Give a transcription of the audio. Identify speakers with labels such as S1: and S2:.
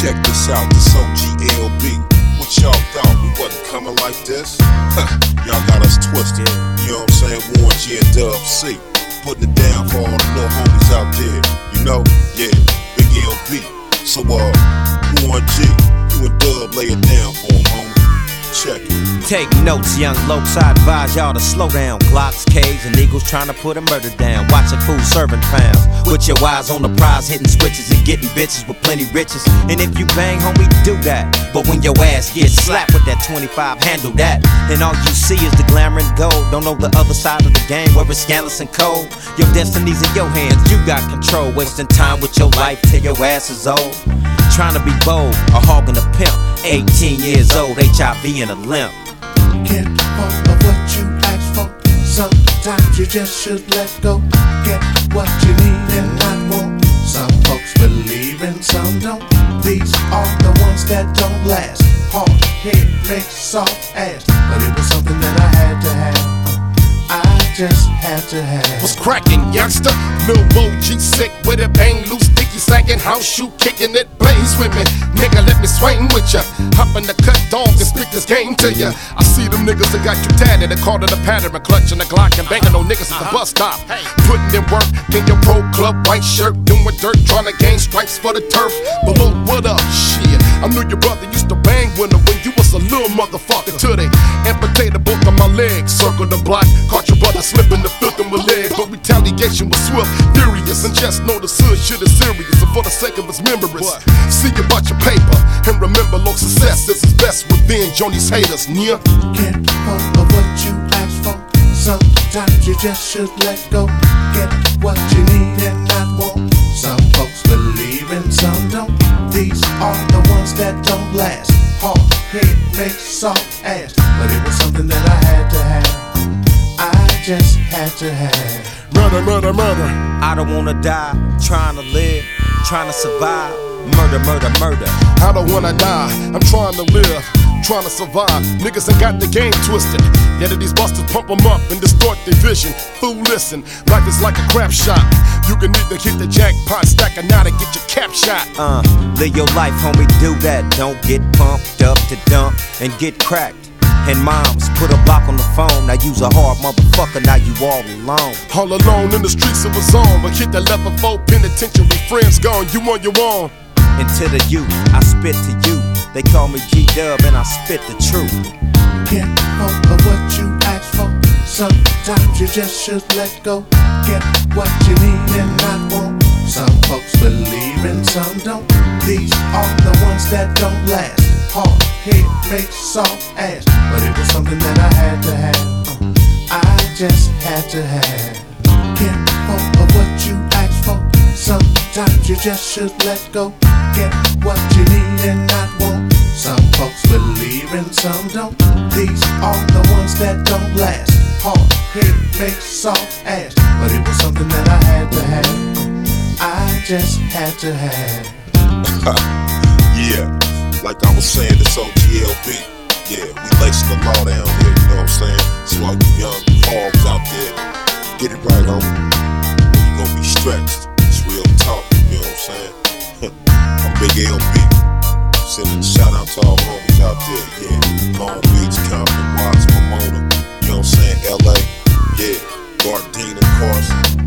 S1: Check this out, this OGLB. What y'all thought we wasn't coming like this? Y'all got us twisted. You know what I'm saying? Warren G and Dub C. Putting it down for all the little homies out there. You know? Yeah, Big LB. So Warren G, you and Dub lay it down for him, homie. Check it.
S2: Take notes, young lokes, I advise y'all to slow down. Glocks, K's, and Eagles trying to put a murder down. Watching food serving pounds. With your eyes on the prize, hitting switches and getting bitches with plenty riches. And if you bang, homie, do that. But when your ass gets slapped with that 25, handle that. And all you see is the glamour and gold. Don't know the other side of the game where it's scandalous and cold. Your destiny's in your hands, you got control. Wasting time with your life till your ass is old. Trying to be bold, a hog and a pimp. 18 years old, HIV in a limp.
S3: Get hold of what you ask for. Sometimes you just should let go. Get what you need and not want. Some folks believe and some don't. These are the ones that don't last. Hard head makes soft ass. But it was something that I had to have. I just had to have.
S4: What's cracking, youngster? Lil Bo G sick with it, bang loose, dicky sagging, house shoe kicking it, blaze with me. Nigga, let me swing with ya. Hop in the cut dog and speak this game to ya. I see them niggas that got you tatted and caught in a pattern, clutching the Glock and banging on niggas at the bus stop. Putting in work in your pro club, white shirt, doing dirt, trying to gain stripes for the turf. But look, what up? Shit, I knew your brother used to bang with him when you was a little motherfucker. Till they amputated both of my legs, circled the block, caught your brother slipping the filth in my leg. But retaliation was swift, furious, and just know the hood shit is serious. And for the sake of its memories, see about your paper and remember low success is his best revenge on these haters. Near
S3: get hold of what you ask for. Sometimes you just should let go. Get what you need and not want. Some folks believe and some don't. These are the ones that don't last. Hard head makes soft ass. But it was something that I had to have. I just had to have.
S4: Murder, murder, murder.
S2: I don't wanna die, trying to live, trying to survive. Murder, murder, murder.
S4: I don't wanna die, I'm trying to live, trying to survive. Niggas ain't got the game twisted. Yet these busters pump them up and distort their vision. Fool, listen, life is like a crap shot. You can either hit the jackpot, stack a knot, and get your cap shot.
S2: Live your life, homie, do that. Don't get pumped up to dump and get cracked. And moms put a block on the phone. Now you's a hard motherfucker, now you all alone.
S4: All alone in the streets it was on. But hit that level 4 penitentiary, friends gone, you on your own.
S2: And to the youth, I spit to you. They call me G-Dub and I spit the truth.
S3: Get hold of what you ask for. Sometimes you just should let go. Get what you need and not want. Some folks believe and some don't. These are the ones that don't last. Hard head makes soft ass. But it was something that I had to have. I just had to have. Get hold of what you ask for. Sometimes you just should let go. Get what you need and not want. Some folks believe and some don't. These are the ones that don't last. Hard head makes soft ass. But it was something that I had to have. I just had to have.
S1: Yeah, like I was saying, it's OGLB. Yeah, we lacing the law down here, you know what I'm saying? So all you young hogs out there, get it right, homie. You gonna be stretched. It's real talk, you know what I'm saying? I'm Big LB. Sending a shout out to all homies out there, yeah. Long Beach, Compton, Watts, Pomona, you know what I'm saying? LA, yeah. Gardena, Carson.